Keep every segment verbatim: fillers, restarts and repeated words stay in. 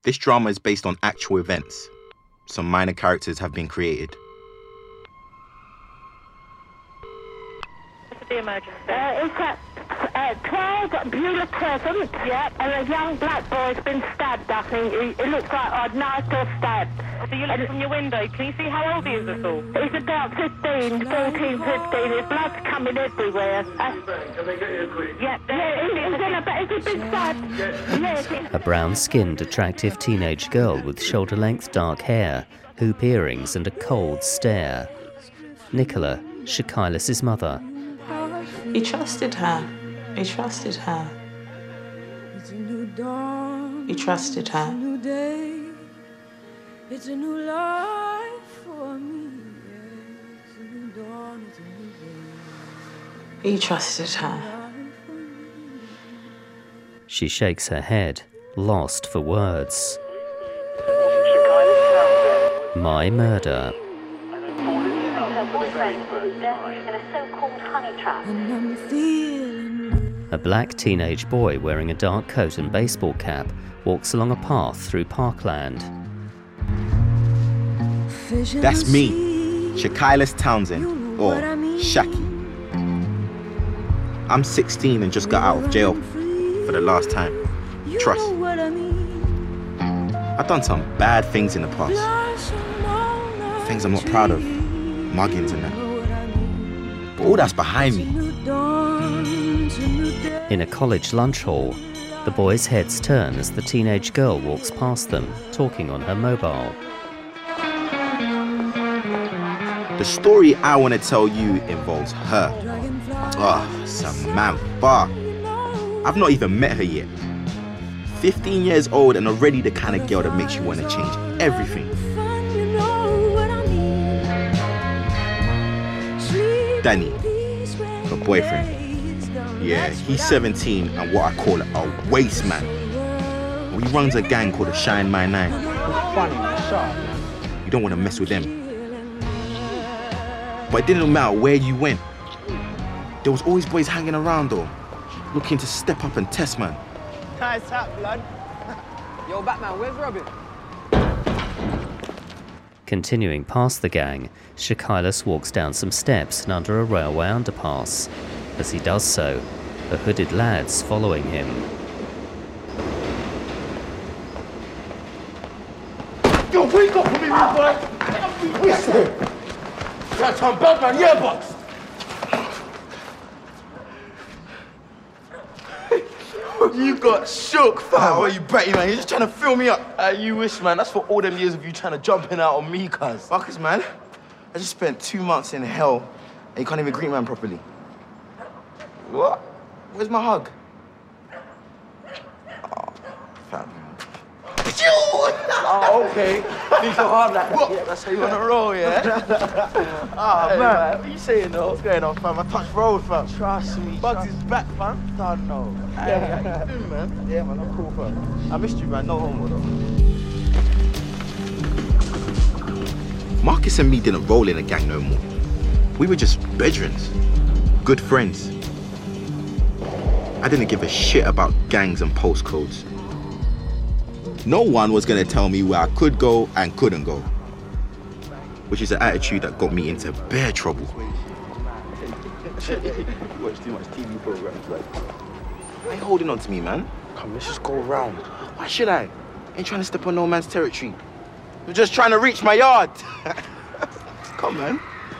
This drama is based on actual events. Some minor characters have been created. What's the emergency? Uh, it's at uh, twelve Beulah Crescent, yep, and a young black boy's been stabbed, I think. It, it looks like a knife or stabbed. So you look from your window, can you see how old he is at all? He's about fifteen, fourteen, fifteen. His blood's coming everywhere. Uh, Can they get here, please? Yeah, yeah, he's, he's in a, has he been stabbed? Yes. A brown-skinned, attractive teenage girl with shoulder-length dark hair, hoop earrings and a cold stare. Nicola, Shakailis' mother. He trusted her. He trusted her. He trusted her. It's a new life for me. It's a new dawn, it's a new day. He trusted her. She shakes her head, lost for words. My murder. And I'm feeling A black teenage boy wearing a dark coat and baseball cap walks along a path through parkland. That's me, Shakailis Townsend, or Shaki. I'm sixteen and just got out of jail for the last time. Trust. I've done some bad things in the past. Things I'm not proud of. Muggings and that. But all that's behind me. In a college lunch hall, the boys' heads turn as the teenage girl walks past them, talking on her mobile. The story I want to tell you involves her. Oh, Samantha. I've not even met her yet. fifteen years old and already the kind of girl that makes you want to change everything. Danny, her boyfriend. Yeah, he's seventeen and what I call a waste man. He runs a gang called the Shine My Nine. Funny, man. You don't want to mess with them. But it didn't matter where you went. There was always boys hanging around though, looking to step up and test man. Nice hat, blood. Yo, Batman, where's Robin? Continuing past the gang, Shakailis walks down some steps and under a railway underpass. As he does so, a hooded lad's following him. Yo, wake up for me, my boy. Listen. Trying to turn Batman, yeah, box. You got shook, fam. Oh, you bratty, man. You're just trying to fill me up. Uh, you wish, man. That's for all them years of you trying to jump in out on me, cuz. Fuckers, man. I just spent two months in hell and you can't even greet man properly. What? Where's my hug? Oh, fam. Oh, okay. Need so hard like that. Yeah, that's how you want to roll, yeah? Ah, Hey, man. man, what you saying, though? What's going on, fam? I touched road, fam. Trust me. Bugs trust is back, fam. I know. Yeah, how you doing, man? Yeah, man, I'm cool, fam. I missed you, man. No homo, though. Marcus and me didn't roll in a gang no more. We were just bedrooms, good friends. I didn't give a shit about gangs and postcodes. No one was gonna tell me where I could go and couldn't go, which is an attitude that got me into bare trouble. You watch too much T V programs, like. Why you holding on to me, man? Come, let's just go round. Why should I? Ain't trying to step on no man's territory. You're just trying to reach my yard. Come, man.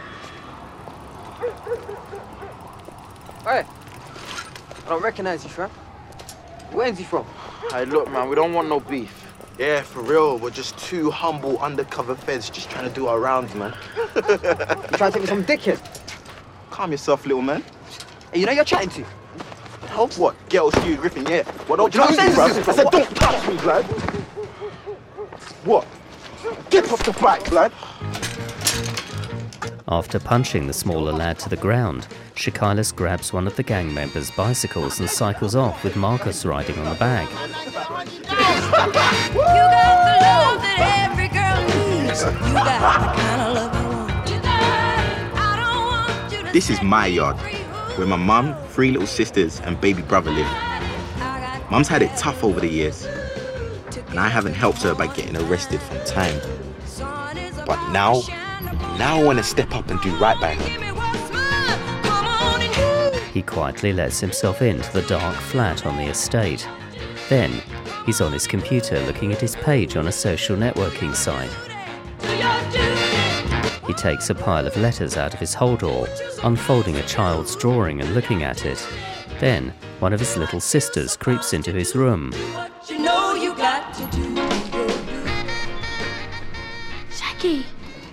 Hey, I don't recognize you, fam. Where's he from? Hey, look, man, we don't want no beef. Yeah, for real. We're just two humble undercover feds just trying to do our rounds, man. You trying to take me some dickhead? Calm yourself, little man. Hey, you know you're chatting to? Help what? Ghetto Stu Griffin, yeah. What don't Do you know what I'm touch me, saying? bruv. I said don't touch me, blood. What? Get off the bike, blood. After punching the smaller lad to the ground, Shakailis grabs one of the gang members' bicycles and cycles off with Marcus riding on the back. You got the love that every girl needs. You got the kind of love I want. I don't want you to This is my yard, where my mum, three little sisters and baby brother live. Mum's had it tough over the years. and I haven't helped her by getting arrested from time. But now, now I want to step up and do right by her. He quietly lets himself into the dark flat on the estate. Then, he's on his computer looking at his page on a social networking site. He takes a pile of letters out of his holdall, unfolding a child's drawing and looking at it. Then, one of his little sisters creeps into his room. Shaggy!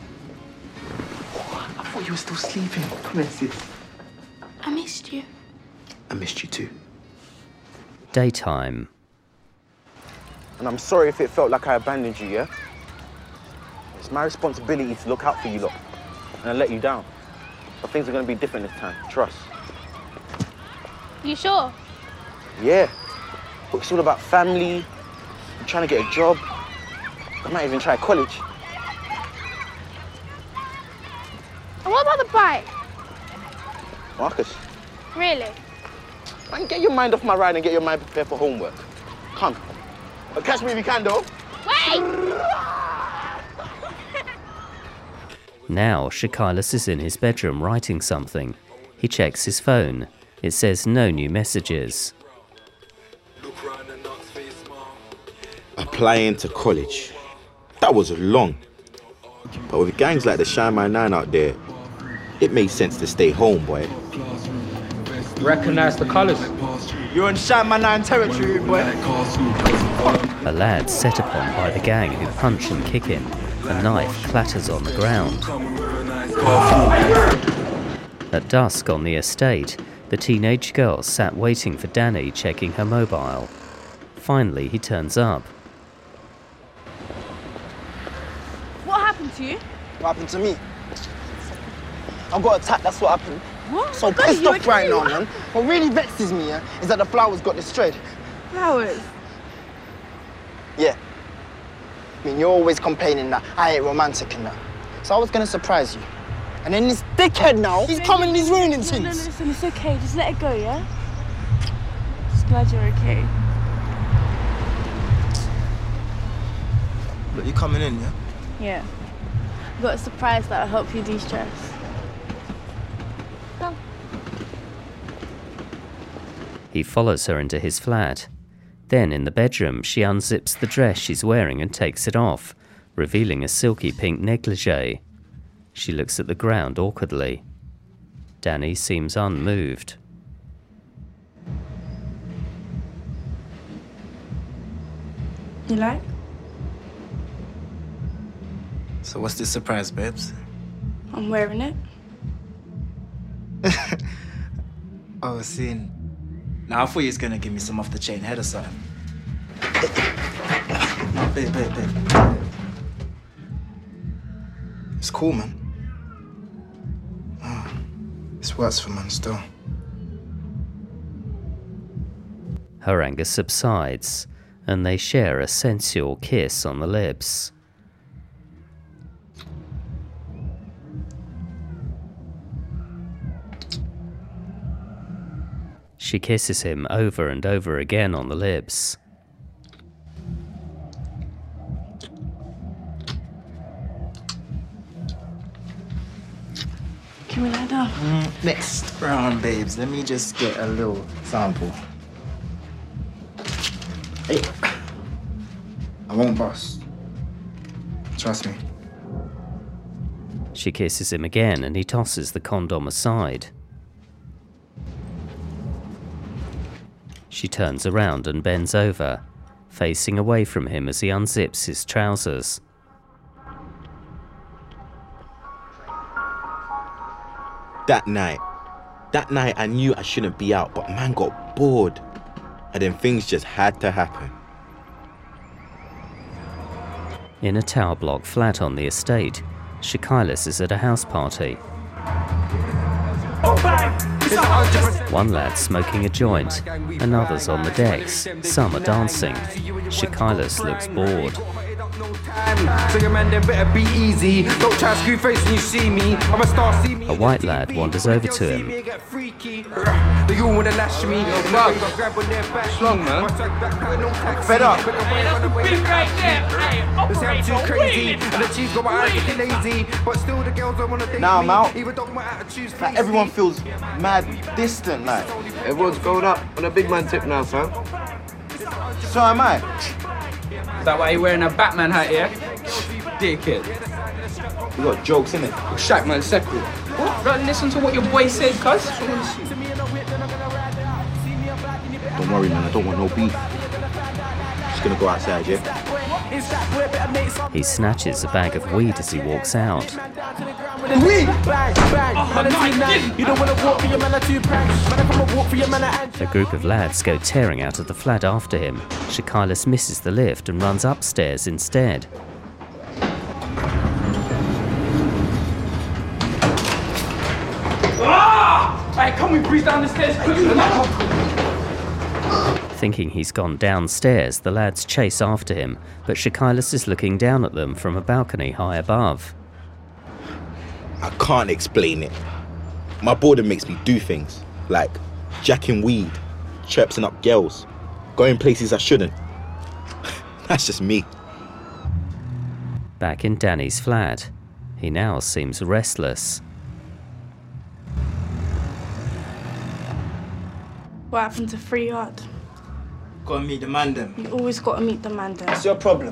I thought you were still sleeping. Come in, sis. I missed you. I missed you too. Daytime. And I'm sorry if it felt like I abandoned you, yeah? It's my responsibility to look out for you lot. And I let you down. But things are going to be different this time. Trust. You sure? Yeah. But it's all about family. I'm trying to get a job. I might even try college. And what about the bike? Marcus. Really? Man, get your mind off my ride and get your mind prepared for homework. Come. But catch me if you can, though. Wait! Now, Shakailas is in his bedroom writing something. He checks his phone. It says no new messages. Applying to college. That was long. But with gangs like the Shine My Nine out there, it made sense to stay home, boy. Recognize the colours. You're in Shine My Nine territory, boy. A lad set upon by the gang who punch and kick him. A knife clatters on the ground. At dusk on the estate, the teenage girl sat waiting for Danny, checking her mobile. Finally, he turns up. What happened to you? What happened to me? I got attacked, that's what happened. What? So God, pissed you off right okay? now, man. What really vexes me, yeah, is that the flowers got destroyed. Flowers? Yeah. I mean, you're always complaining that I ain't romantic and that. So I was gonna surprise you. And then this dickhead now, he's coming and he's ruining things. No, no, listen, it's okay. Just let it go, yeah? Just glad you're okay. Look, you coming in, yeah? Yeah. Got a surprise that'll help you de-stress. Come. He follows her into his flat. Then, in the bedroom, she unzips the dress she's wearing and takes it off, revealing a silky pink negligee. She looks at the ground awkwardly. Danny seems unmoved. You like? So what's this surprise, babes? I'm wearing it. Oh, seeing. Now I thought you was gonna give me some off the chain head or something. No, babe, babe, babe. It's cool, man. Oh, this works for man still. Her anger subsides, and they share a sensual kiss on the lips. She kisses him over and over again on the lips. Can we lie down? Mm, next round, babes. Let me just get a little sample. Hey. I won't bust. Trust me. She kisses him again, and he tosses the condom aside. She turns around and bends over, facing away from him as he unzips his trousers. That night, that night I knew I shouldn't be out, but man got bored. And then things just had to happen. In a tower block flat on the estate, Shakailas is at a house party. Oh, bang! One lad smoking a joint, and others on the decks. Some are dancing. Shakailas looks bored. So your man, then better be easy. Don't try to screw face when you see me. I'm a star, see me. A white lad wanders over to him. You wanna lash me? Strong, man. Fed up. Now I'm out. Like, everyone feels mad distant, like. Everyone's grown up on a big man tip now, fam. So am I. Is that why you're wearing a Batman hat, yeah? Dickhead. You got jokes, innit? Shaq, man, second. What? Don't listen to what your boy said, cuz. Don't worry, man. I don't want no beef. Just gonna go outside, yeah? He snatches a bag of weed as he walks out. A group of lads go tearing out of the flat after him. Shakailas misses the lift and runs upstairs instead. Ah! Hey, can we breeze down the stairs quickly? Thinking he's gone downstairs, the lads chase after him, but Shakailas is looking down at them from a balcony high above. I can't explain it. My boredom makes me do things, like jacking weed, chirping up girls, going places I shouldn't. That's just me. Back in Danny's flat, he now seems restless. What happened to free hard? Gotta meet the man then. You always gotta meet the man then. What's your problem?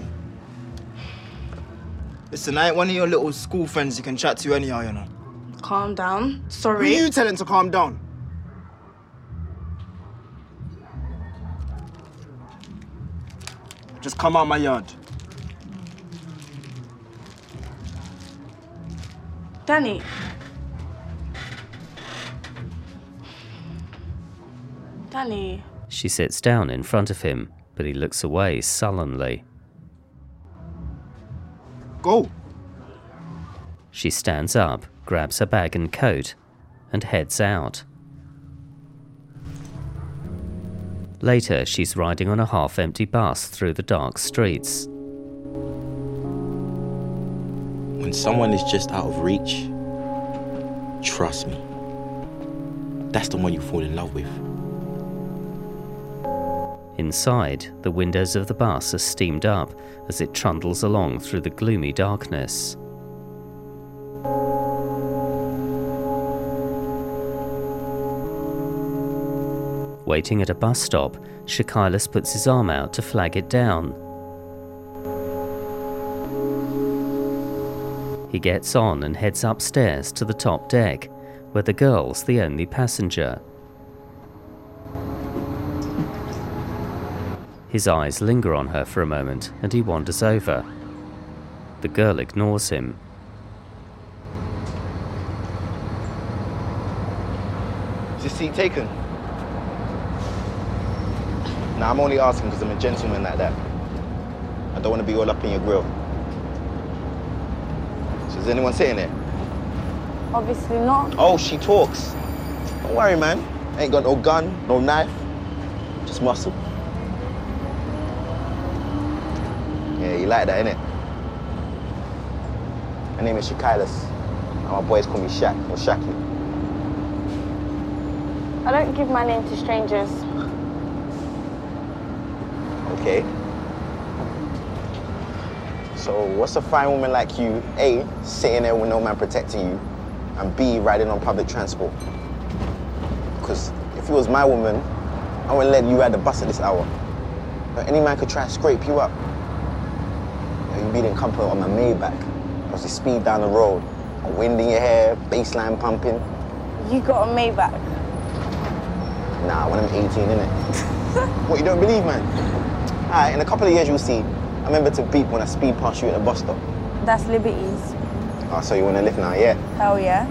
Listen, I ain't one of your little school friends you can chat to anyhow, you know. Calm down. Who Sorry. are you telling to calm down? Just come out my yard. Danny. Danny. She sits down in front of him, but he looks away sullenly. Go. She stands up, grabs her bag and coat, and heads out. Later, she's riding on a half-empty bus through the dark streets. When someone is just out of reach, trust me, that's the one you fall in love with. Inside, the windows of the bus are steamed up as it trundles along through the gloomy darkness. Waiting at a bus stop, Shakailas puts his arm out to flag it down. He gets on and heads upstairs to the top deck, where the girl's the only passenger. His eyes linger on her for a moment, and he wanders over. The girl ignores him. Is this seat taken? Nah, I'm only asking because I'm a gentleman like that. I don't want to be all up in your grill. So is anyone sitting there? Obviously not. Oh, she talks. Don't worry, man. Ain't got no gun, no knife, just muscle. Yeah, you like that, innit? My name is Shakailas. And my boys call me Shaq, or Shaki. I don't give my name to strangers. Okay. So what's a fine woman like you, A, sitting there with no man protecting you, and B, riding on public transport? Because if it was my woman, I wouldn't let you ride the bus at this hour. Now, any man could try to scrape you up. You'd be in company on my Maybach. Plus you speed down the road, a wind in your hair, bassline pumping. You got a Maybach. Nah, when I'm eighteen, innit? What, you don't believe, man? All right, in a couple of years you'll see. I remember to beep when I speed past you at the bus stop. That's Liberty's. Oh, so you want to lift now, yeah? Hell yeah.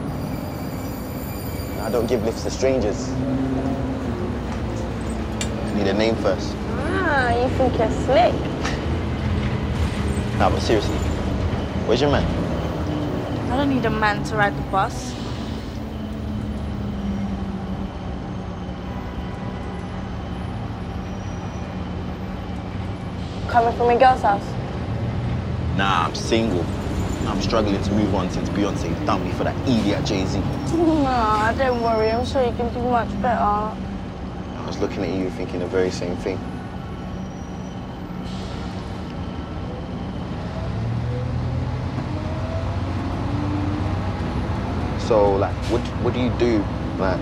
I don't give lifts to strangers. I need a name first. Ah, you think you're slick? Nah, but seriously, where's your man? I don't need a man to ride the bus. coming from your girl's house? Nah, I'm single. I'm struggling to move on since Beyonce dumped me for that idiot Jay-Z. Nah, don't worry. I'm sure you can do much better. I was looking at you thinking the very same thing. So, like, what what do you do? Like,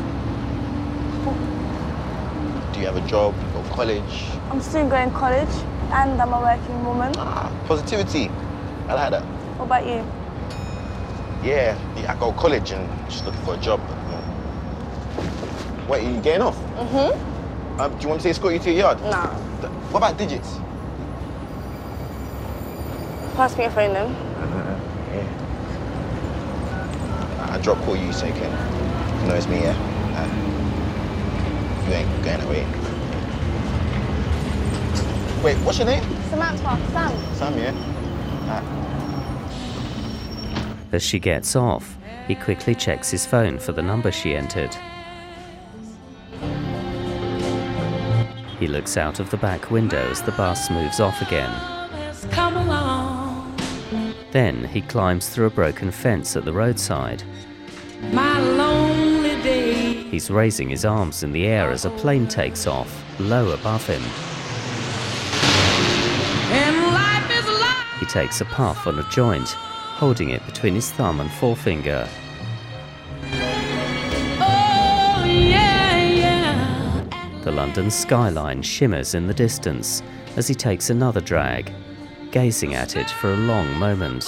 do you have a job? You go to college? I'm still going to college, and I'm a working woman. Ah, positivity. I like that. What about you? Yeah, yeah, I go to college and just looking for a job. But, you know. Wait, are you getting off? Mm-hmm. Um, do you want me to escort you to your yard? Nah. What about digits? Pass me your phone then. Uh, yeah. I drop call you so you can you know it's me, yeah? Uh, you ain't going away. Wait, what's your name? Samantha, Sam. Sam, yeah? Uh, As she gets off, he quickly checks his phone for the number she entered. He looks out of the back window as the bus moves off again. Come along, Then he climbs through a broken fence at the roadside. my lonely day. He's raising his arms in the air as a plane takes off, low above him. And life is life. He takes a puff on a joint, holding it between his thumb and forefinger. Oh, yeah, yeah. The London skyline shimmers in the distance as he takes another drag, gazing at it for a long moment.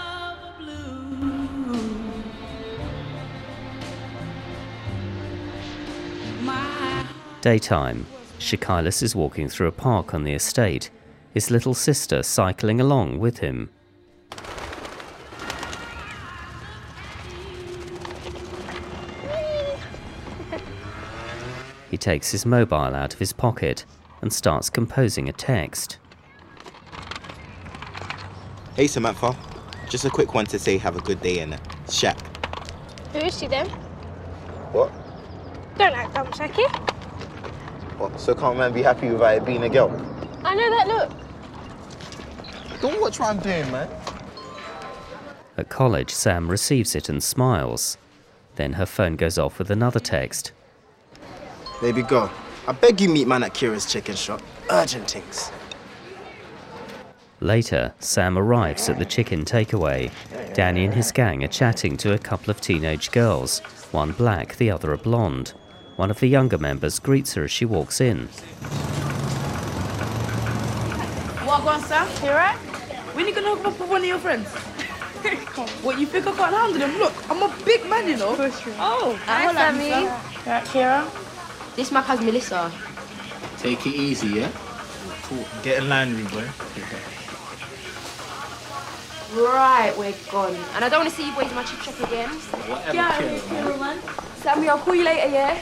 Daytime, Shakailas is walking through a park on the estate, his little sister cycling along with him. He takes his mobile out of his pocket and starts composing a text. Hey Samantha, just a quick one to say have a good day and Shaq. Who is she then? what? Don't act dumb, Shaki. What? So can't man be happy without it being a girl? I know that look. Don't watch what I'm doing, man. At college, Sam receives it and smiles. Then her phone goes off with another text. Baby girl, I beg you meet man at Kira's chicken shop. Urgent things. Later, Sam arrives at the chicken takeaway. Danny and his gang are chatting to a couple of teenage girls, one black, the other a blonde. One of the younger members greets her as she walks in. What, go on, Sam? You right? When are you gonna hook up with one of your friends? What, you think I can't handle them? Look, I'm a big man, you know. Oh, Hi, Sammy. Right, Kira? This is my cousin Melissa. Take it easy, yeah? Get in line with me, boy. Right, we're gone. And I don't want to see you boys in my chip shop again. Whatever, Yeah, Kira, man. man. Sammy, I'll call you later, yeah?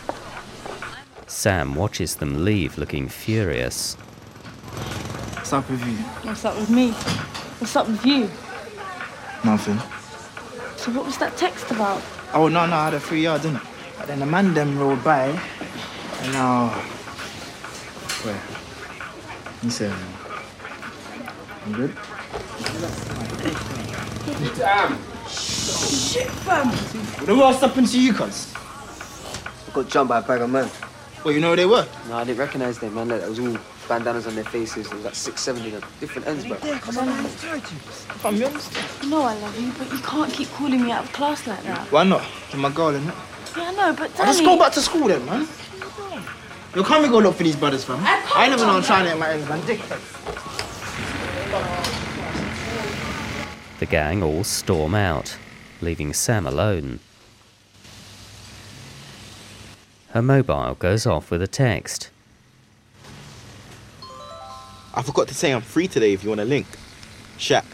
Sam watches them leave looking furious. What's up with you? What's up with me? What's up with you? Nothing. So what was that text about? Oh, no, no, I had a free yard, didn't I? But then the man them rolled by, and now... Where? He said, I'm good? Damn. Shit, fam. Then what's happened to you, cuz? I got jumped by a bag of men. Well, you know who they were? No, I didn't recognise them, man. Like, there was all bandanas on their faces. There was like six, seven of them. Different ends, bro. Yeah, because I'm Fam, you understand? You know I love you, but you can't keep calling me out of class like that. Why not? You're my girl, innit? Yeah, I know, but Danny... I'll just go back to school then, man. Yo, can't we go look for these brothers, fam? I, I never know I'm trying to get my ends, man. Dick. The gang all storm out, leaving Sam alone. Her mobile goes off with a text. I forgot to say I'm free today if you want to link. Shaq.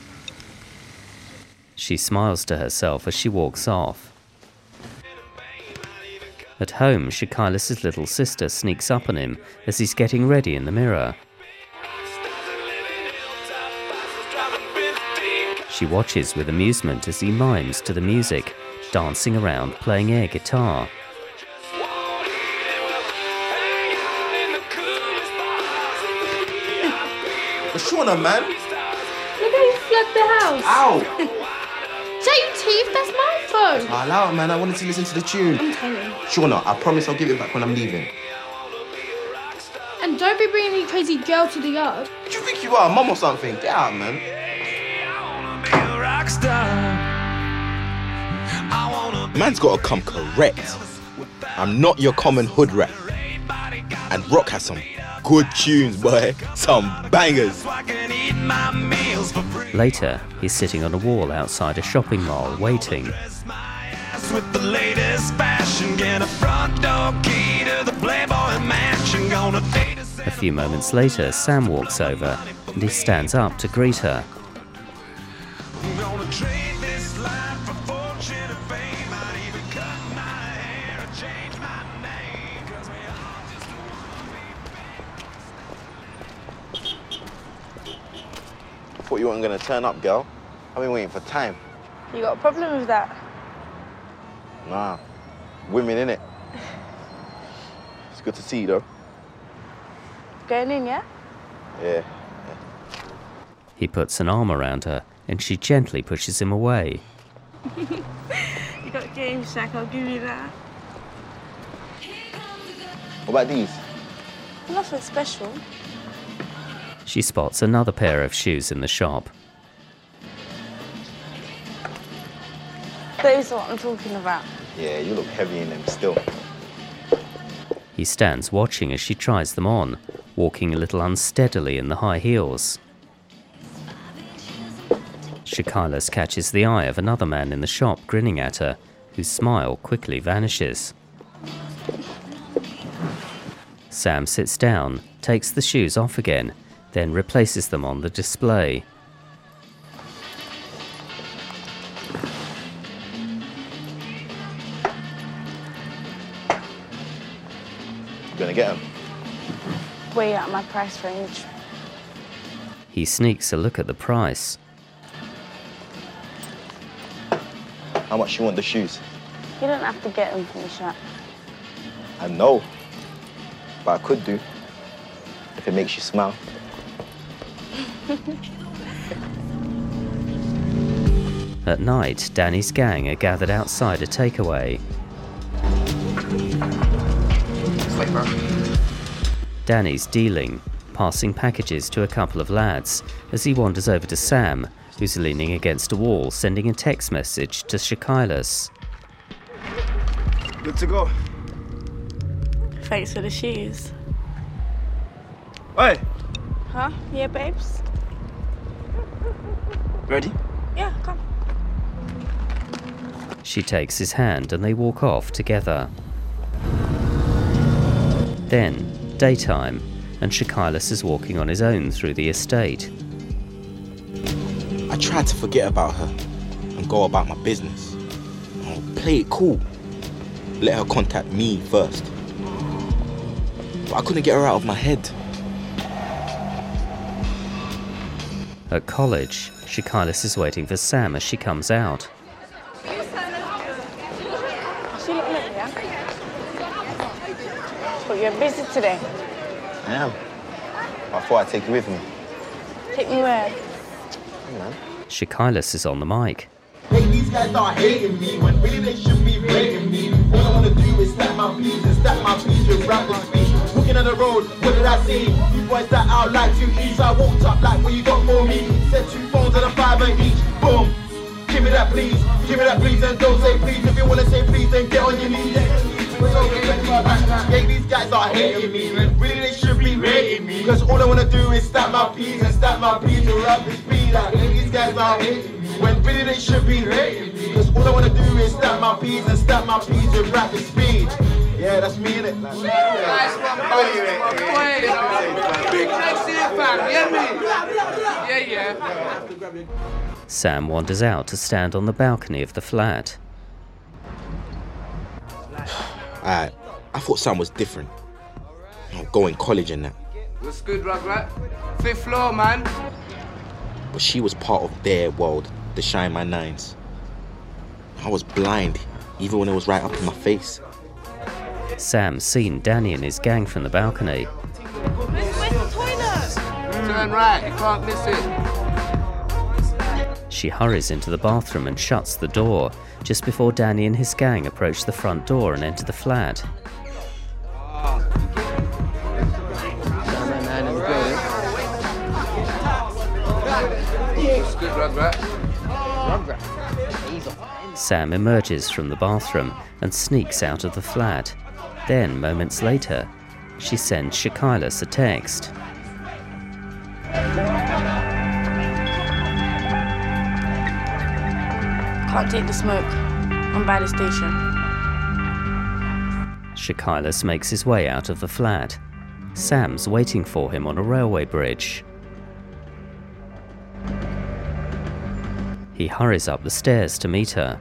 She smiles to herself as she walks off. At home, Shakailas' little sister sneaks up on him as he's getting ready in the mirror. She watches with amusement as he mimes to the music, dancing around playing air guitar. But Shauna, man. Look how you flood the house. Ow! Shut your teeth, that's my phone. I'll allow it, man. I wanted to listen to the tune. I'm telling. Shauna, I promise I'll give it back when I'm leaving. And don't be bringing any crazy girl to the yard. Do you think you are a mum or something? Get out, man. Man's gotta come correct. I'm not your common hood rat. And Rock has some good tunes, boy. Some bangers. Later, he's sitting on a wall outside a shopping mall, waiting. With the latest fashion, get a front door key to the Playboy Mansion. Gonna date a A few moments later, Sam walks over and he stands up to greet her. gonna trade this life for fortune and fame. I'd even cut my hair and change my name. 'Cause we all just Thought you weren't gonna turn up, girl. I've been waiting for time. You got a problem with that? Nah, women innit? It's good to see you though. Going in, yeah? Yeah. He puts an arm around her and she gently pushes him away. You got game, Shaq, I'll give you that. What about these? Nothing special. She spots another pair of shoes in the shop. Those are what I'm talking about. Yeah, you look heavy in them still. He stands watching as she tries them on, walking a little unsteadily in the high heels. Shakailas catches the eye of another man in the shop grinning at her, whose smile quickly vanishes. Sam sits down, takes the shoes off again, then replaces them on the display. You gonna get them? Way out of my price range. He sneaks a look at the price. How much you want the shoes? You don't have to get them from the shop. I know, but I could do if it makes you smile. At night, Danny's gang are gathered outside a takeaway. Danny's dealing, passing packages to a couple of lads as he wanders over to Sam, who's leaning against a wall, sending a text message to Shakailas. Good to go. Thanks for the shoes. Hey, Huh? Yeah, babes? ready? Yeah, come. She takes his hand and they walk off together. Then, daytime, and Shakailas is walking on his own through the estate. I tried to forget about her and go about my business. Oh, play it cool. Let her contact me first. But I couldn't get her out of my head. At college, Shakailas is waiting for Sam as she comes out. She look little, yeah? But you're busy today. I am. I thought I'd take you with me. Take me where? Hey, man. Shakailas is on the mic. Hey, these guys start hating me when really they should be rating me. All I wanna do is stack my peas and stack my peas with rappers speech. Looking at the road, what did I see? You boys that out like two keys. I walked up like what you got for me. Said two phones and a fiver each. Boom. Give me that please. Give me that please and don't say please. If you wanna say please, then get on your knees. Yeah, these guys are hating me when really they should be rating me. Cause all I wanna do is stack my peas and stack my peas with rappers speech. Like, yeah, these guys are hating me when really they should be rating me. Cause all I wanna do is stack my peas and stack my peas with rapid speed. Yeah, that's me, innit? Like, Nice one, Big next year, fam. Yeah, me. Yeah, yeah. Sam wanders out to stand on the balcony of the flat. I, I thought Sam was different. You know, going college and that. What's good, Rugrat? Fifth floor, man. But she was part of their world, the Shine My Nines. I was blind, even when it was right up in my face. Sam's seen Danny and his gang from the balcony. Where's the toilet? turn right, you can't miss it. She hurries into the bathroom and shuts the door, just before Danny and his gang approach the front door and enter the flat. It's good, Rugrat. Rugrat. Sam emerges from the bathroom and sneaks out of the flat. Then, moments later, she sends Shakailas a text. Can't take the smoke. I'm by the station. Shakailas makes his way out of the flat. Sam's waiting for him on a railway bridge. He hurries up the stairs to meet her.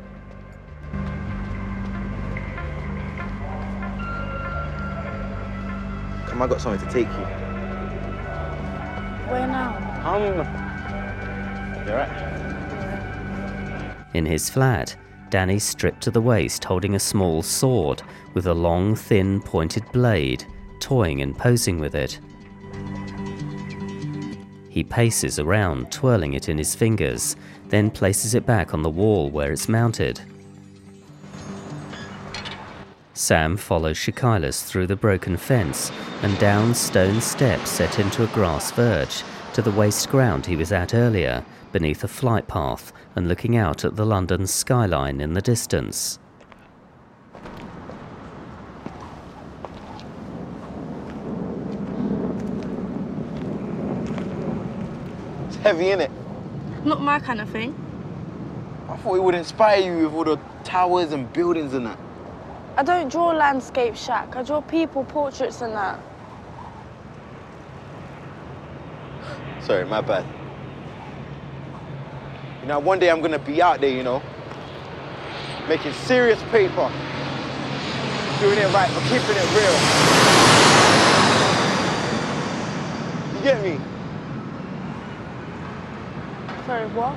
Come, I got something to take you. Where now? Um, you're right. In his flat, Danny's stripped to the waist, holding a small sword with a long, thin, pointed blade, toying and posing with it. He paces around, twirling it in his fingers, then places it back on the wall where it's mounted. Sam follows Shakailas through the broken fence and down stone steps set into a grass verge to the waste ground he was at earlier, beneath a flight path and looking out at the London skyline in the distance. It's heavy, innit? Not my kind of thing. I thought it would inspire you with all the towers and buildings and that. I don't draw landscape, Shaq. I draw people, portraits and that. Sorry, my bad. You know, one day I'm gonna be out there, you know, making serious paper, doing it right, but keeping it real. You get me? Sorry, what?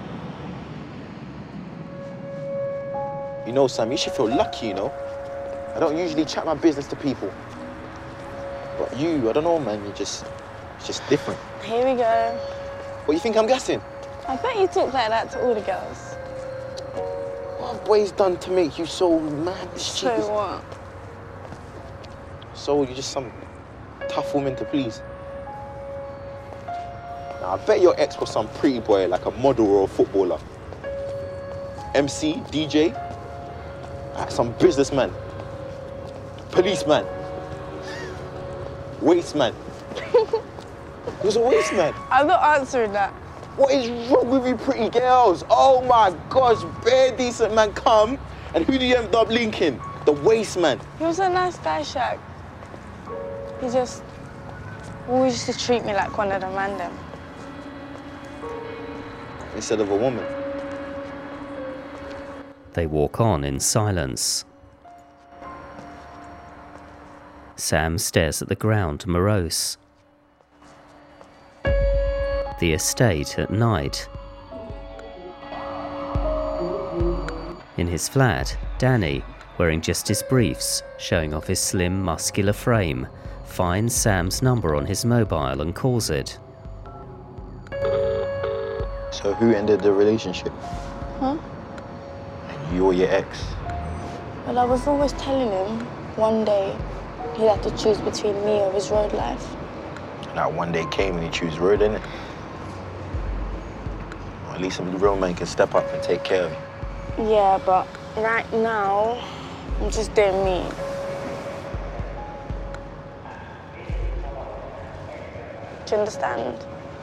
You know, Sam, you should feel lucky, you know? I don't usually chat my business to people. But you, I don't know, man, you're just, it's just different. Here we go. What, you think I'm guessing? I bet you talk like that to all the girls. What have boys done to make you so mad? So what? So you're just some tough woman to please? Now, I bet your ex was some pretty boy, like a model or a footballer. M C, D J, like some businessman, policeman, wasteman. He was a wasteman. I'm not answering that. What is wrong with you pretty girls? Oh my gosh, bare decent man come, and who do you end up linking? The wasteman. He was a nice guy, Shaq. He just always used to treat me like one of the man them. Instead of a woman. They walk on in silence. Sam stares at the ground, morose. The estate at night. In his flat, Danny, wearing just his briefs, showing off his slim, muscular frame, finds Sam's number on his mobile and calls it. So who ended the relationship? Huh? You or your ex? Well, I was always telling him one day he'd have to choose between me or his road life. And that one day came and he chose road, innit? Well, at least some real man can step up and take care of you. Yeah, but right now, I'm just doing me. Do you understand?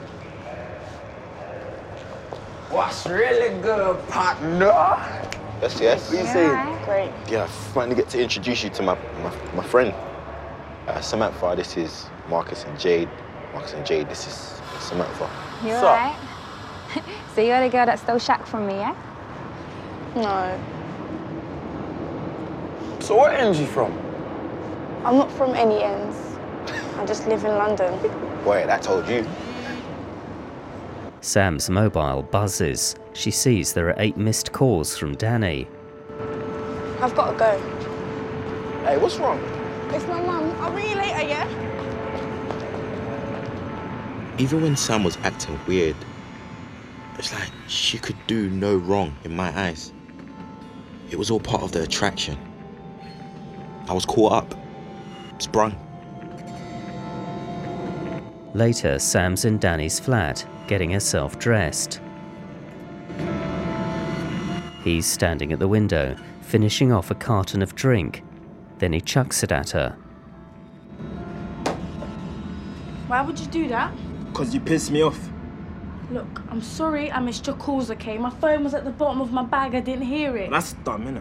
What's really good, partner? Yes, yes. What are you saying? Great. Yeah, I finally get to introduce you to my, my, my friend. Uh, Samantha, this is Marcus and Jade. Marcus and Jade, this is Samantha. You What's alright? So you're the girl that stole Shaq from me, yeah? No. So what end you from? I'm not from any ends. I just live in London. Wait, I told you. Sam's mobile buzzes. She sees there are eight missed calls from Danny. I've got to go. Hey, what's wrong? It's my mum. I'll ring you later, yeah? Even when Sam was acting weird, it's like she could do no wrong in my eyes. It was all part of the attraction. I was caught up, sprung. Later, Sam's in Danny's flat, getting herself dressed. He's standing at the window, finishing off a carton of drink. Then he chucks it at her. Why would you do that? Because you pissed me off. Look, I'm sorry I missed your calls, okay? My phone was at the bottom of my bag, I didn't hear it. That's dumb, innit?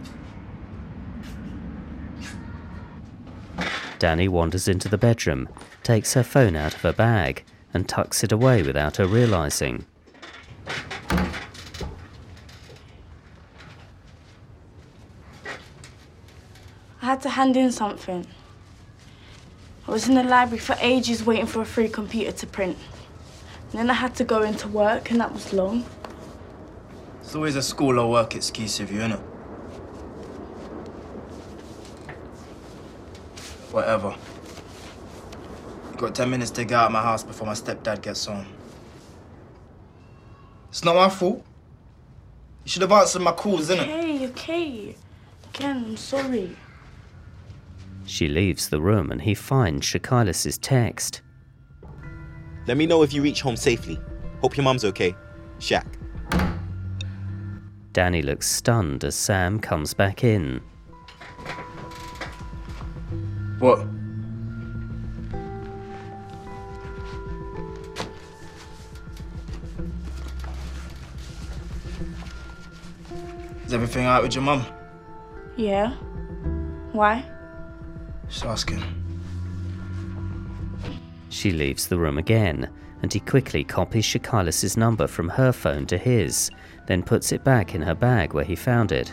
Danny wanders into the bedroom, takes her phone out of her bag, and tucks it away without her realising. I had to hand in something. I was in the library for ages waiting for a free computer to print. And then I had to go into work, and that was long. It's always a school or work excuse of you, innit? Whatever. You got ten minutes to get out of my house before my stepdad gets home. It's not my fault. You should have answered my calls, innit? Okay, okay. Ken, I'm sorry. She leaves the room and he finds Shakailis' text. Let me know if you reach home safely. Hope your mum's okay. Shaq. Danny looks stunned as Sam comes back in. What? Is everything alright with your mum? Yeah? Why? Just asking. She leaves the room again, and he quickly copies Shakailis' number from her phone to his, then puts it back in her bag where he found it.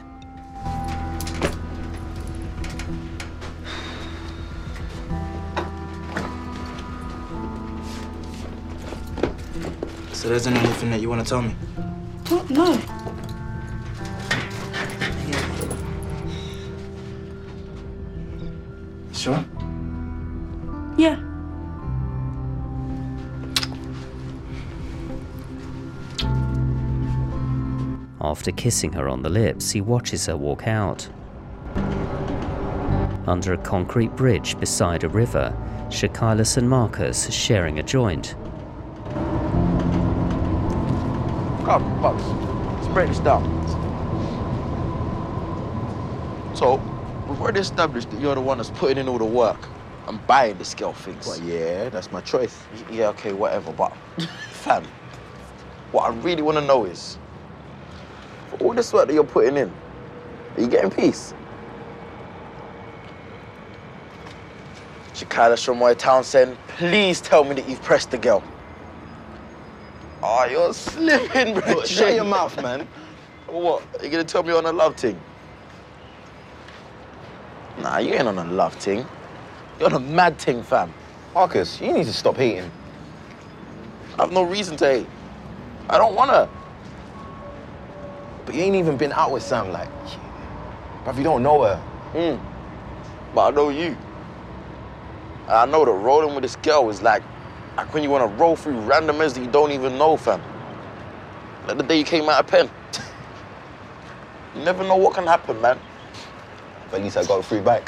So there isn't anything that you want to tell me? What? No. Sure? Yeah. After kissing her on the lips, he watches her walk out. Under a concrete bridge beside a river, Shakailis and Marcus are sharing a joint. Come, Bugs. Let's break this down. So, we've already established that you're the one that's putting in all the work and buying the scale things. Well, yeah, that's my choice. Y- Yeah, okay, whatever, but fam, what I really want to know is, for all this work that you're putting in, are you getting peace? Shakailis from Roy Townsend, please tell me that you've pressed the girl. Oh, you're slipping, bro. Look, shut your mouth, man. What? Are you gonna tell me on a love thing? Nah, you ain't on a love thing. You're on a mad thing, fam. Marcus, you need to stop hating. I have no reason to hate. I don't wanna. But you ain't even been out with Sam, like. Bruv, you don't know her. Hmm. But I know you. And I know that rolling with this girl is like, like when you wanna roll through randomers that you don't even know, fam. Like the day you came out of pen. You never know what can happen, man. But at least I got a free bike.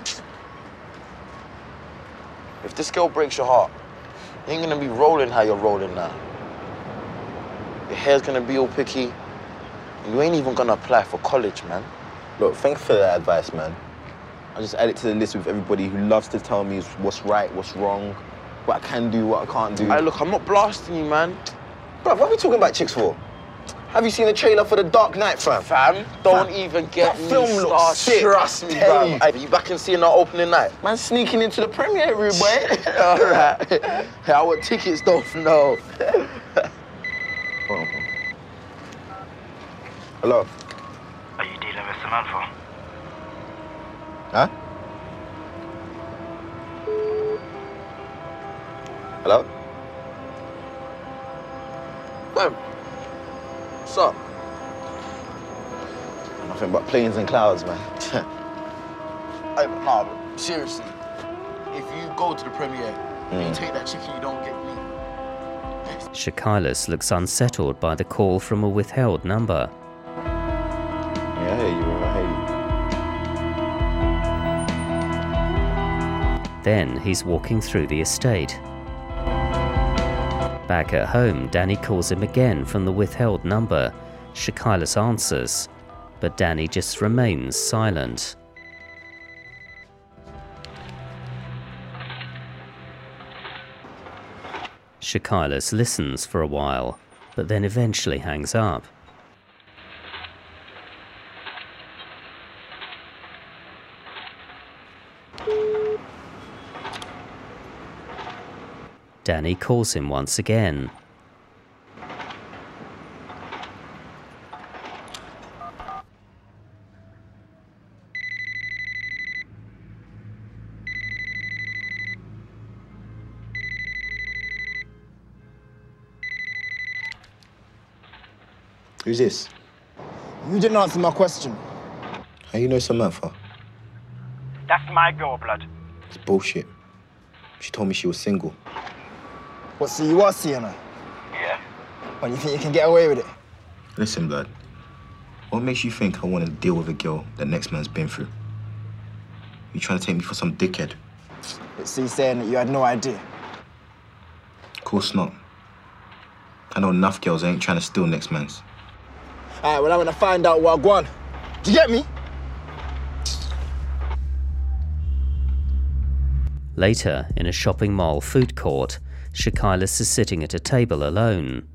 If this girl breaks your heart, you ain't gonna be rolling how you're rolling now. Your hair's gonna be all picky, and you ain't even gonna apply for college, man. Look, thanks for that advice, man. I just add it to the list with everybody who loves to tell me what's right, what's wrong, what I can do, what I can't do. Hey, look, I'm not blasting you, man. Bro, what are we talking about chicks for? Have you seen the trailer for The Dark Knight, fam? Fam, don't Fam, even get that me film looks started. sick. Trust me, Tell bro. you. Hey, you back and seeing our opening night? Man, sneaking into the premiere room, boy. All right. Hey, I want tickets, don't know. Oh. Hello? Are you dealing with Samantha? Huh? Hello? Fam, what's up? Nothing but planes and clouds, man. Hey, but nah, but seriously, if you go to the premiere and Mm. you take that chicken, you don't get me, Shakailas looks unsettled by the call from a withheld number. Yeah, I hear you, I hear you. Then he's walking through the estate. Back at home, Danny calls him again from the withheld number. Shakailas answers, but Danny just remains silent. Shakailas listens for a while, but then eventually hangs up. Danny calls him once again. Who's this? You didn't answer my question. How you know Samantha? That's my girl, blood. It's bullshit. She told me she was single. What, so you are seeing her? Yeah. Well, you think you can get away with it? Listen, blood. What makes you think I want to deal with a girl that next man's been through? You trying to take me for some dickhead? But see, saying that you had no idea. Of course not. I know enough girls that ain't trying to steal next man's. All right, well, I'm gonna find out what I want. Do you get me? Later, in a shopping mall food court, Shakailas is sitting at a table alone.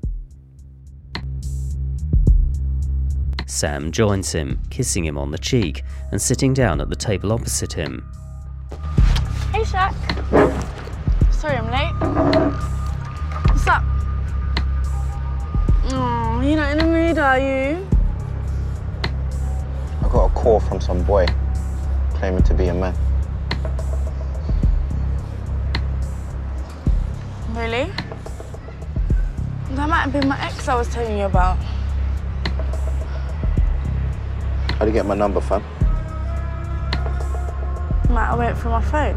Sam joins him, kissing him on the cheek and sitting down at the table opposite him. Hey, Shaq. Sorry I'm late. What's up? Oh, you're not in the mood, are you? I got a call from some boy claiming to be a man. Really? That might have been my ex I was telling you about. How'd you get my number, fam? Might have went through my phone.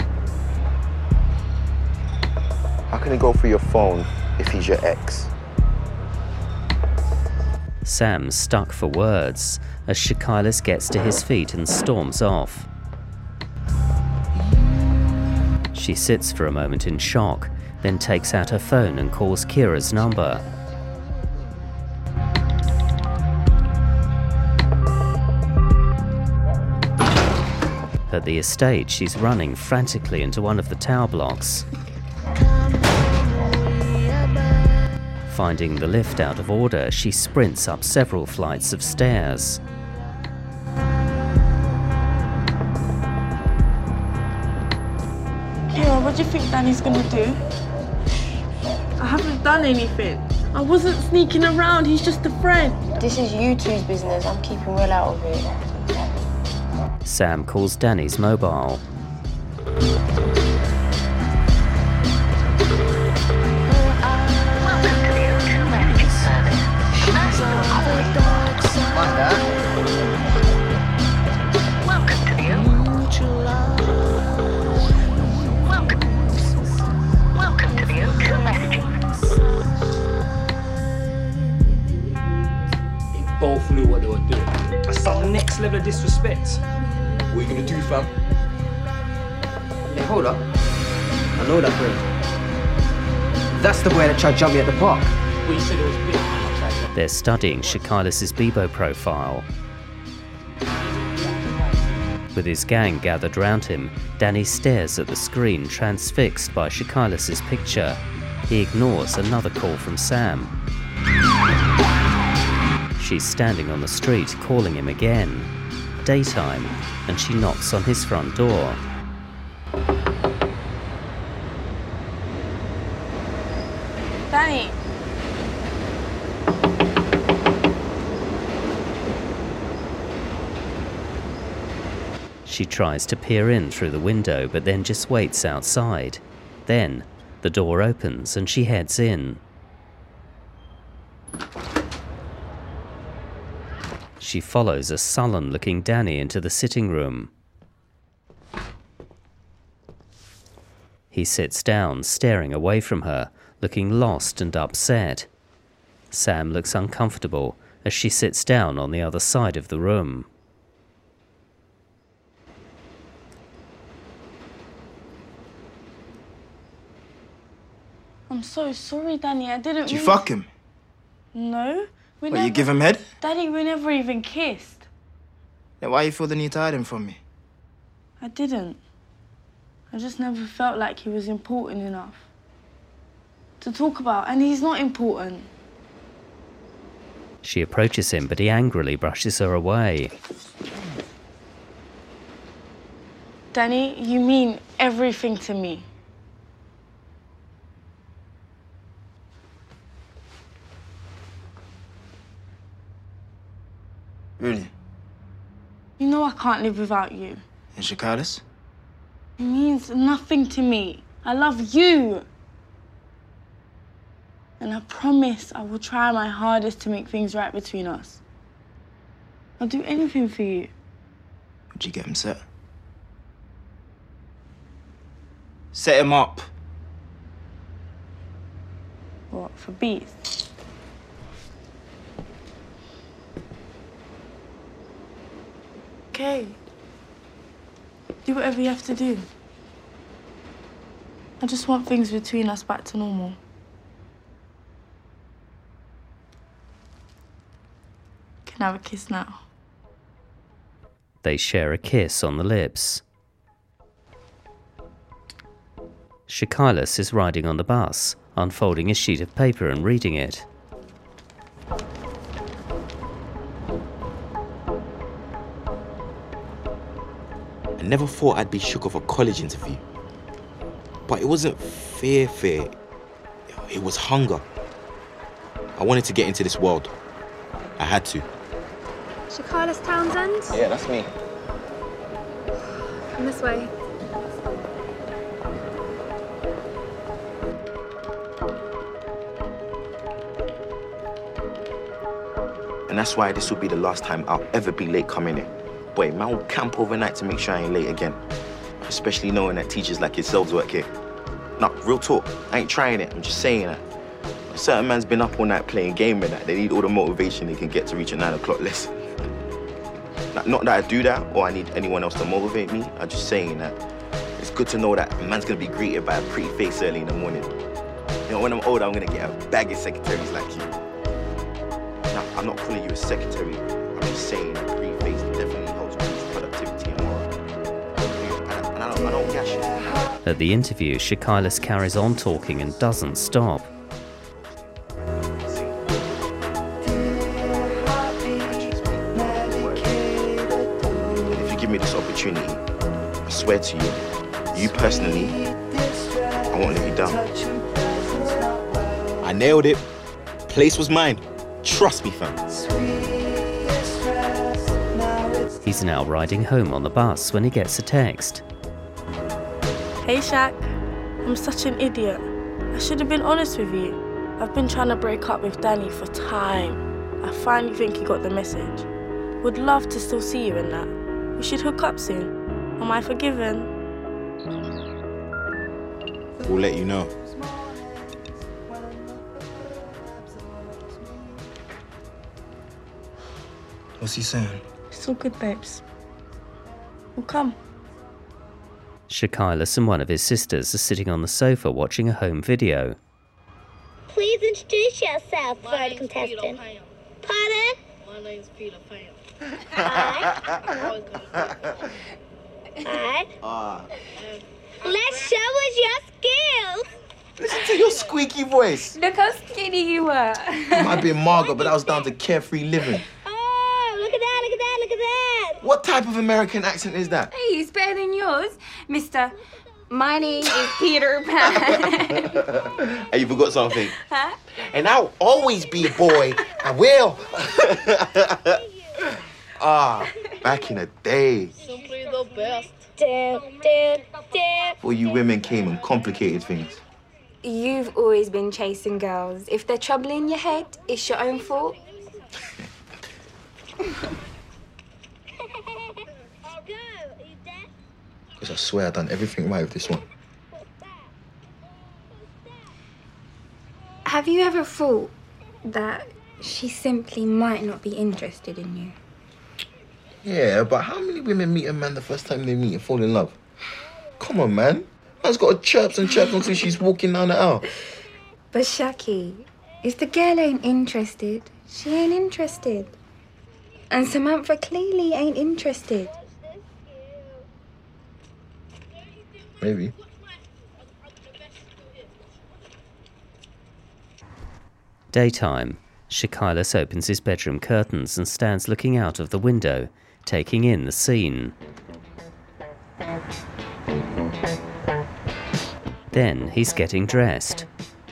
How can he go through your phone if he's your ex? Sam's stuck for words as Shakailas gets to his feet and storms off. She sits for a moment in shock, then takes out her phone and calls Kira's number. At the estate, she's running frantically into one of the tower blocks. Finding the lift out of order, she sprints up several flights of stairs. Kira, what do you think Danny's gonna do? I haven't done anything. I wasn't sneaking around, he's just a friend. This is you two's business. I'm keeping well out of it. Sam calls Danny's mobile. Both knew what they were doing. That's some next level of disrespect. What are you gonna do, fam? Hey, hold up. I know that boy. That's the boy that tried to jump me at the park. Well, you said it was big. They're studying Shakailas' Bebo profile. With his gang gathered round him, Danny stares at the screen, transfixed by Shakailas' picture. He ignores another call from Sam. She's standing on the street, calling him again. Daytime, and she knocks on his front door. Danny. She tries to peer in through the window, but then just waits outside. Then, the door opens and she heads in. She follows a sullen-looking Danny into the sitting room. He sits down, staring away from her, looking lost and upset. Sam looks uncomfortable as she sits down on the other side of the room. I'm so sorry, Danny. I didn't Did you mean- fuck him? No. We What, never... you give him head? Daddy, we never even kissed. Then why you feel the need to hide him from me? I didn't. I just never felt like he was important enough to talk about, and he's not important. She approaches him, but he angrily brushes her away. Danny, you mean everything to me. Really? You know I can't live without you. And Shakalis? It means nothing to me. I love you. And I promise I will try my hardest to make things right between us. I'll do anything for you. Would you get him set? Set him up. What, for bees? Okay. Do whatever you have to do. I just want things between us back to normal. Can I have a kiss now? They share a kiss on the lips. Shakailas is riding on the bus, unfolding a sheet of paper and reading it. I never thought I'd be shook off a college interview. But it wasn't fear, fear. It was hunger. I wanted to get into this world. I had to. Shakalis Townsend? Yeah, that's me. Come this way. And that's why this will be the last time I'll ever be late coming in. Boy, man will camp overnight to make sure I ain't late again. Especially knowing that teachers like yourselves work here. Nah, real talk, I ain't trying it, I'm just saying that. A certain man's been up all night playing game and that. They need all the motivation they can get to reach a nine o'clock lesson. Not, not that I do that or I need anyone else to motivate me, I'm just saying that it's good to know that a man's gonna be greeted by a pretty face early in the morning. You know, when I'm older, I'm gonna get a bag of secretaries like you. Now, I'm not calling you a secretary, I'm just saying that pretty face definitely helps boost productivity and morale. And, and I don't, I don't gash it. At the interview, Shakailas carries on talking and doesn't stop. If you give me this opportunity, I swear to you, you personally, I won't let you down. I nailed it. Place was mine. Trust me, fam. He's now riding home on the bus when he gets a text. Hey, Shaq. I'm such an idiot. I should have been honest with you. I've been trying to break up with Danny for time. I finally think he got the message. Would love to still see you in that. We should hook up soon. Am I forgiven? We'll let you know. What's he saying? It's all good, babes. We'll come. Shakailas and one of his sisters are sitting on the sofa watching a home video. Please introduce yourself, third contestant. Pardon? My name's Peter Pan. Hi. Hi. Ah. Let's show us your skills. Listen to your squeaky voice. Look how skinny you were. You might be a Margot, but that was down to carefree living. Oh, look at that, look at that, look at that. What type of American accent is that? Hey, it's better than yours. Mister, my name is Peter Pan. Hey, you forgot something. Huh? And I'll always be a boy. I will. Ah, back in the day. Simply the best. Dun, dun, dun. Before you women came and complicated things. You've always been chasing girls. If they're trouble in your head, it's your own fault. Because I swear I've done everything right with this one. Have you ever thought that she simply might not be interested in you? Yeah, but how many women meet a man the first time they meet and fall in love? Come on, man. Man's got to chirps and chirps until she's walking down the aisle. But Shaki, if the girl ain't interested, she ain't interested. And Samantha clearly ain't interested. Maybe. Daytime. Shakailas opens his bedroom curtains and stands looking out of the window, taking in the scene. Then he's getting dressed.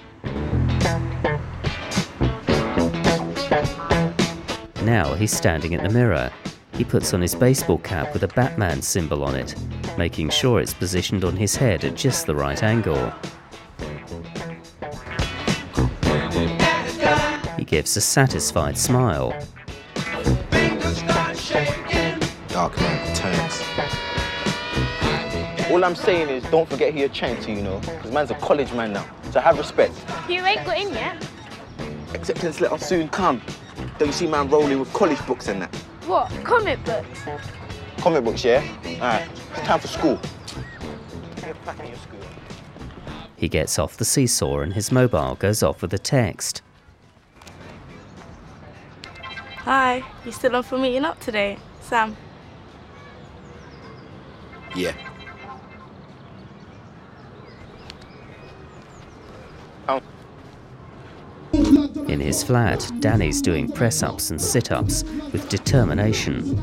Now he's standing at the mirror. He puts on his baseball cap with a Batman symbol on it, making sure it's positioned on his head at just the right angle. He gives a satisfied smile. Dark man returns. All I'm saying is don't forget who you're chatting to, you know, because man's a college man now, so have respect. You ain't got in yet. Acceptance letter soon come. Don't you see man rolling with college books and that? What? Comic books? Comic books, yeah? Alright, it's time for school. Get back in your school. He gets off the seesaw and his mobile goes off with a text. Hi, you still on for meeting up today, Sam? Yeah. In his flat, Danny's doing press-ups and sit-ups with determination.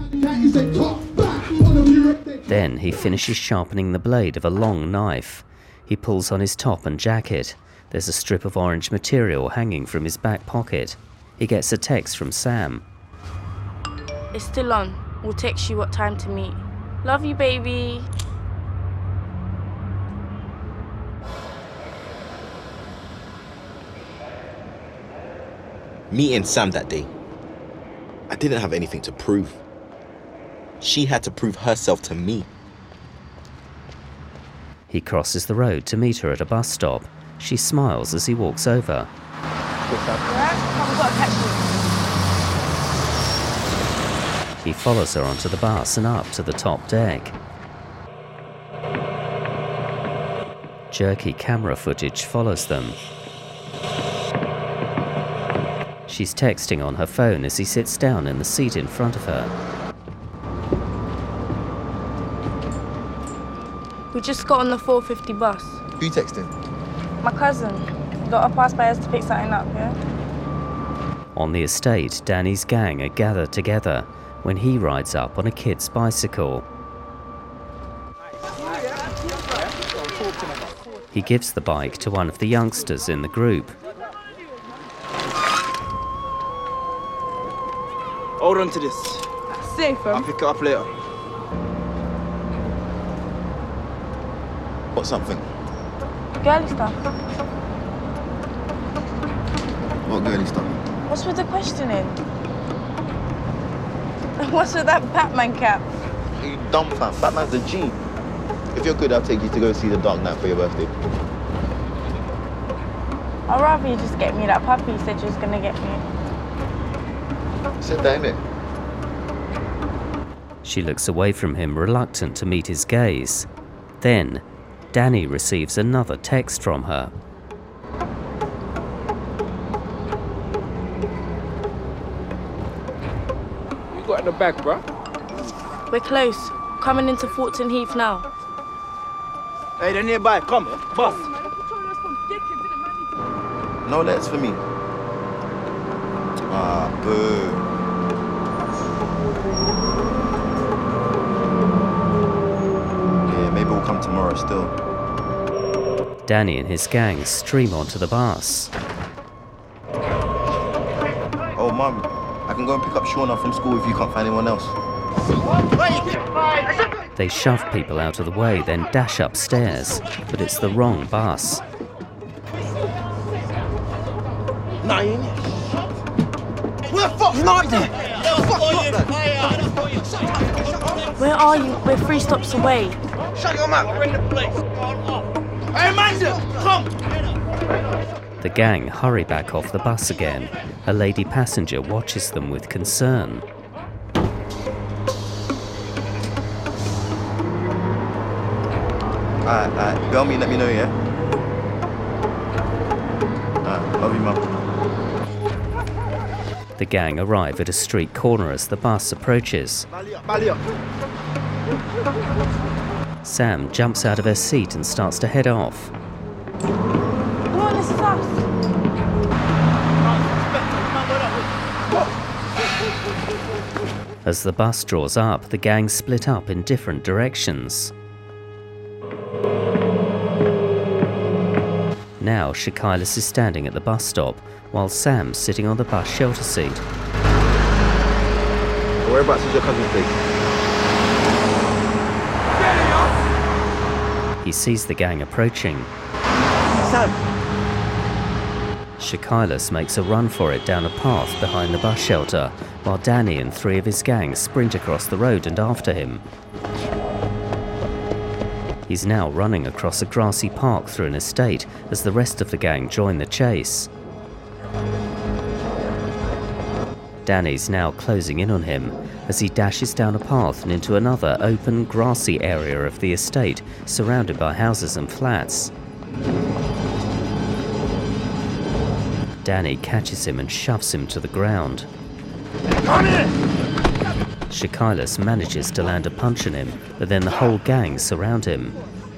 Then he finishes sharpening the blade of a long knife. He pulls on his top and jacket. There's a strip of orange material hanging from his back pocket. He gets a text from Sam. It's still on. We'll text you what time to meet. Love you, baby. Meeting Sam that day, I didn't have anything to prove. She had to prove herself to me. He crosses the road to meet her at a bus stop. She smiles as he walks over. He follows her onto the bus and up to the top deck. Jerky camera footage follows them. She's texting on her phone as he sits down in the seat in front of her. We just got on the four fifty bus. Who you texting? My cousin. Got a pass by us to pick something up, yeah? On the estate, Danny's gang are gathered together when he rides up on a kid's bicycle. He gives the bike to one of the youngsters in the group. Hold on to this. Safe, I'll pick it up later. What something? Girly stuff. What girly stuff? What's with the questioning? What's with that Batman cap? Are you dumb, fam? Batman's a G. If you're good, I'll take you to go see The Dark Knight for your birthday. I'd rather you just get me that puppy you said you was gonna get me. Sit down, innit? She looks away from him, reluctant to meet his gaze. Then, Danny receives another text from her. You got in the bag, bro? We're close. Coming into Fortin Heath now. Hey, they're nearby. Come, boss. No letters for me. Ah, boo. Yeah, maybe we'll come tomorrow still. Danny and his gang stream onto the bus. Oh, Mum, I can go and pick up Shauna from school if you can't find anyone else. They shove people out of the way, then dash upstairs, but it's the wrong bus. Nine. Where the fuck's nine there? Where are you? We're three stops away. Shut your mouth. We're in the place. Hey, Amanda, come. The gang hurry back off the bus again. A lady passenger watches them with concern. Alright, alright. Go me, let me know, yeah? Alright, love you, mum. The gang arrive at a street corner as the bus approaches. Sam jumps out of her seat and starts to head off. Come on, this is us. As the bus draws up, the gang split up in different directions. Now, Shakailis is standing at the bus stop, while Sam's sitting on the bus shelter seat. Whereabouts is your cousin's place? He sees the gang approaching. Sam! Shakailis makes a run for it down a path behind the bus shelter, while Danny and three of his gang sprint across the road and after him. He's now running across a grassy park through an estate as the rest of the gang join the chase. Danny's now closing in on him as he dashes down a path and into another open, grassy area of the estate surrounded by houses and flats. Danny catches him and shoves him to the ground. Shakailis manages to land a punch on him, but then the whole gang surround him.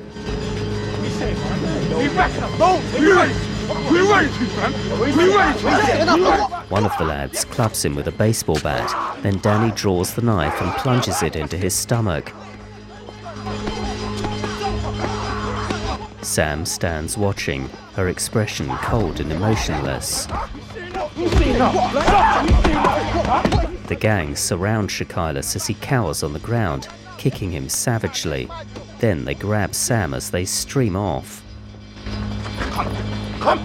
One of the lads clubs him with a baseball bat, then Danny draws the knife and plunges it into his stomach. Sam stands watching, her expression cold and emotionless. The gang surround Shakailis as he cowers on the ground, kicking him savagely. Then they grab Sam as they stream off. Come!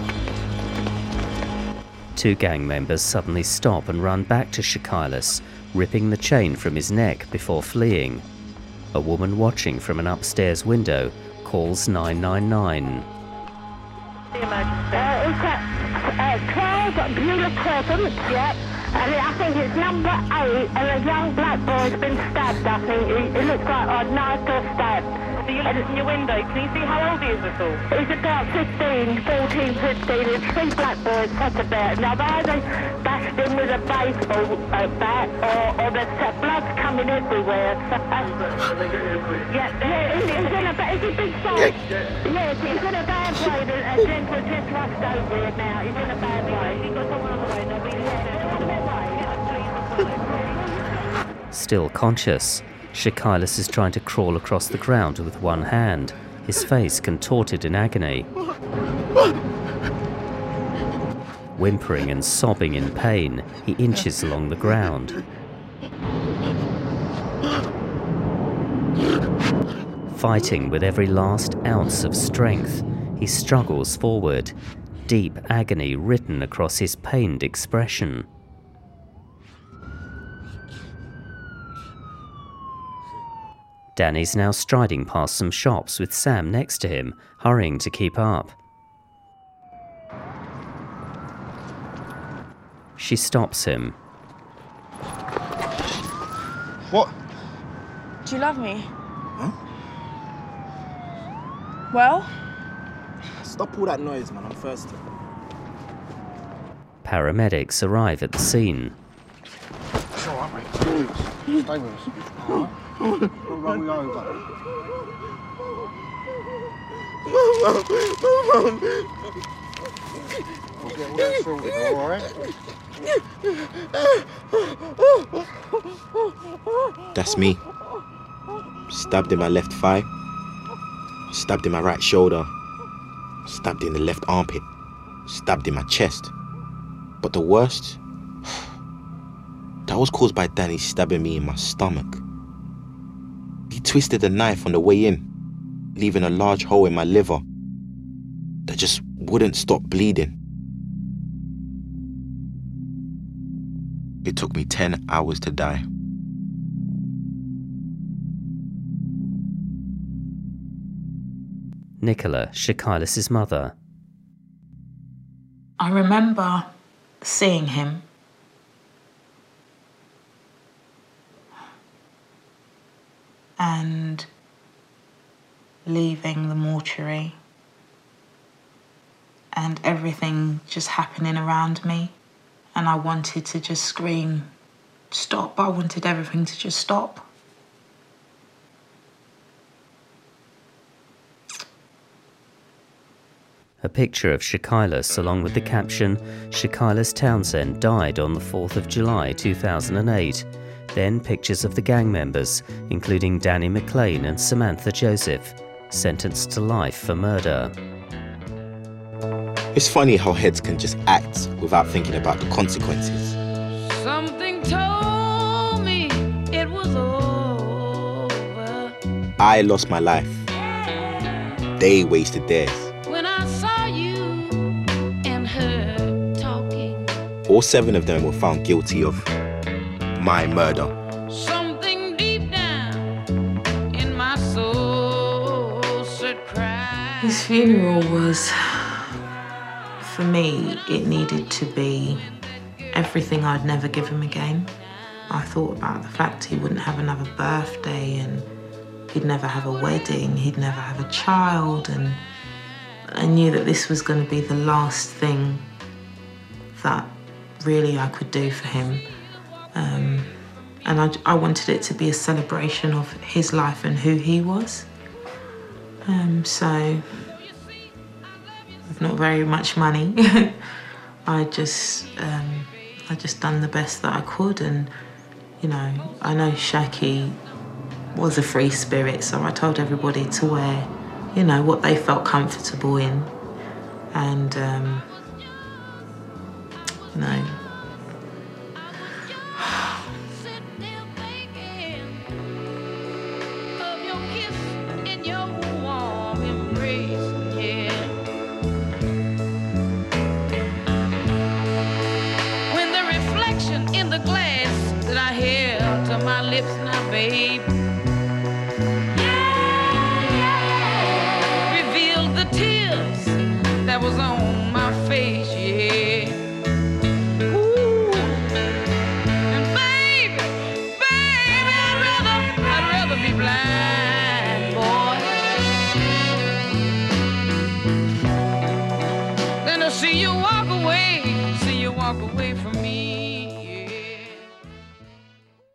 Two gang members suddenly stop and run back to Shakailis, ripping the chain from his neck before fleeing. A woman watching from an upstairs window calls nine nine nine. Uh, it's a uh, twelve Beulah Crescent, yep. And I think it's number eight, and a young black boy's been stabbed, I think. It, it looks like a knife or stab. So you look in your window, can you see how old he is at all? He's about fifteen, fourteen, fifteen. There's three black boys that's about. Now, they either bashed him with a baseball uh, bat, or, or there's uh, blood coming everywhere. Yeah, yeah, he's in a bad, he's a big fight. Yes, he's in a bad way. The uh, gentleman just rushed over it now. He's in a bad way. He's got someone on the way. They'll be there. Still conscious, Shakailis is trying to crawl across the ground with one hand, his face contorted in agony. Whimpering and sobbing in pain, he inches along the ground. Fighting with every last ounce of strength, he struggles forward, deep agony written across his pained expression. Danny's now striding past some shops with Sam next to him, hurrying to keep up. She stops him. What? Do you love me? Huh? Well? Stop all that noise, man. I'm thirsty. Paramedics arrive at the scene. It's alright, mate. Stay with us. Alright? We'll roll you over. We'll get all that sorted, alright? That's me. Stabbed in my left thigh. Stabbed in my right shoulder. Stabbed in the left armpit. Stabbed in my chest. But the worst, that was caused by Danny stabbing me in my stomach. He twisted the knife on the way in, leaving a large hole in my liver that just wouldn't stop bleeding. It took me ten hours to die. Nicola, Shakailis' mother. I remember seeing him. And leaving the mortuary. And everything just happening around me. And I wanted to just scream, stop. I wanted everything to just stop. A picture of Shakilus along with the caption, Shakilus Townsend died on the fourth of July two thousand eight. Then pictures of the gang members, including Danny McLean and Samantha Joseph, sentenced to life for murder. It's funny how heads can just act without thinking about the consequences. Something told me it was over. I lost my life. They wasted theirs. When I saw you and her talking. All seven of them were found guilty of my murder. Something deep down in my soul said cry. His funeral was, for me, it needed to be everything I'd never give him again. I thought about the fact he wouldn't have another birthday and he'd never have a wedding, he'd never have a child, and I knew that this was going to be the last thing that really I could do for him. Um, and I, I wanted it to be a celebration of his life and who he was. Um, so, with not very much money, I just, um, I just done the best that I could. And, you know, I know Shaki was a free spirit, so I told everybody to wear, you know, what they felt comfortable in. And, um, you know, my lips now, babe. Revealed the tears that was on my